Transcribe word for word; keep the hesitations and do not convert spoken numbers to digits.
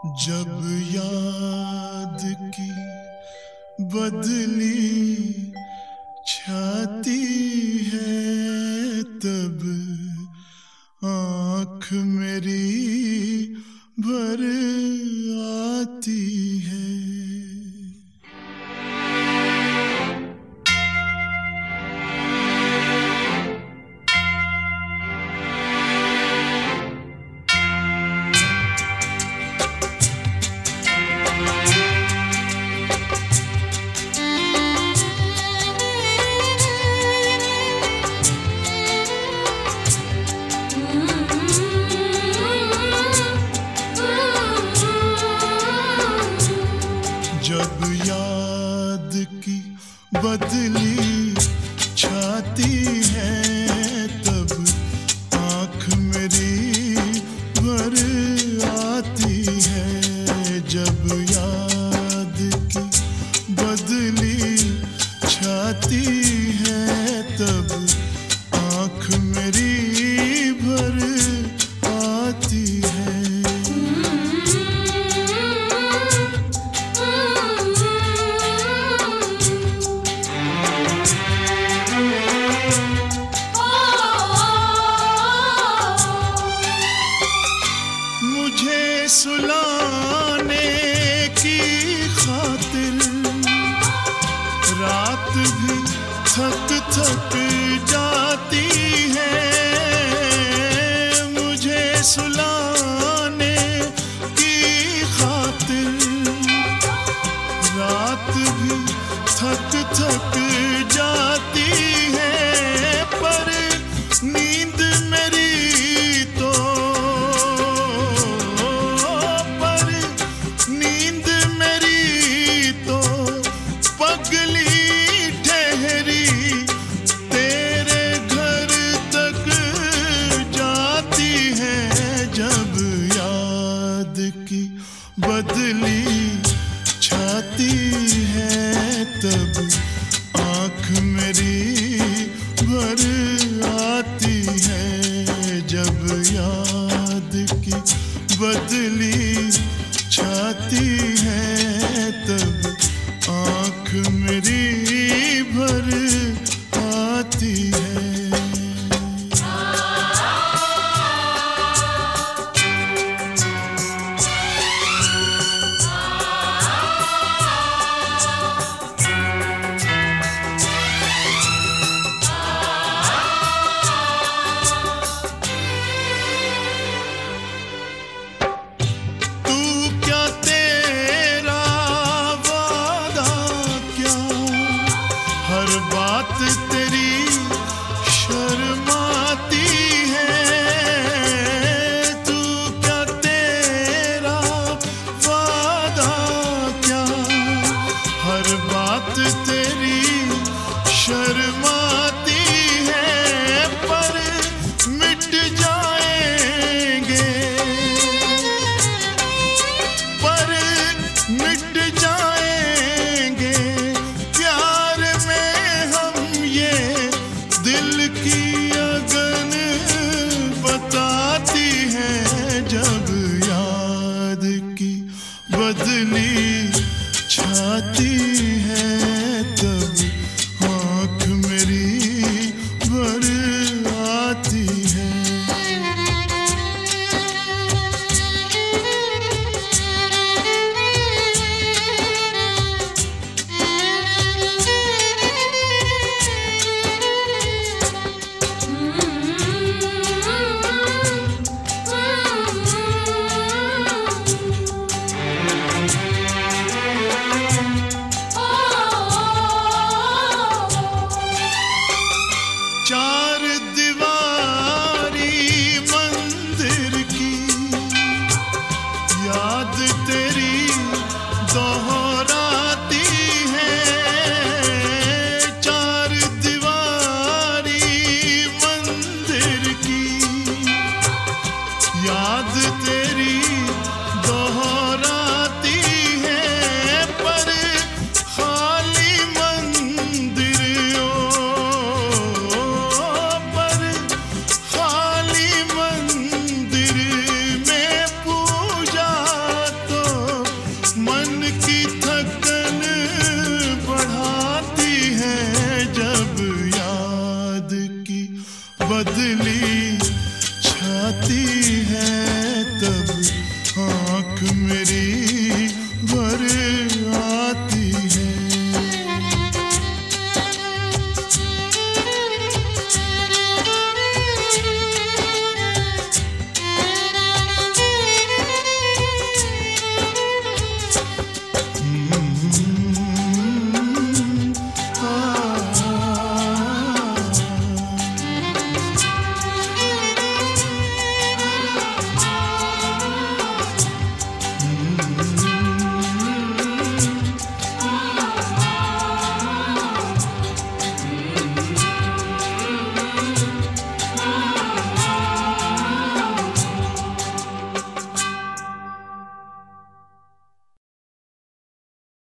जब याद की बदली छाती है तब आँख मेरी भर आती है। जब याद की बदली छाती है तब आँख मेरी भर आती है। जब याद की बदली छाती है तब आँख मेरी भर आती है। मुझे सुलाने की खातिर रात भी थक थक जाती है। मुझे सुलाने की खातिर रात भी थक थक जाती है। पर नींद मेरी तो की बदली छाती है तब आँख मेरी भर आती है। जब याद की बदली छाती है तब आँख मेरी भर आती है। हर बात तेरी शर्माती है। तू क्या तेरा वादा क्या हर बात तेरी शर्माती है। पर मिट जाएंगे पर मिट जाएंगे प्यार दिल की अगन बताती है। जब याद की बदली छाती है तब आँख मेरी भर आती है। बदली छाती है।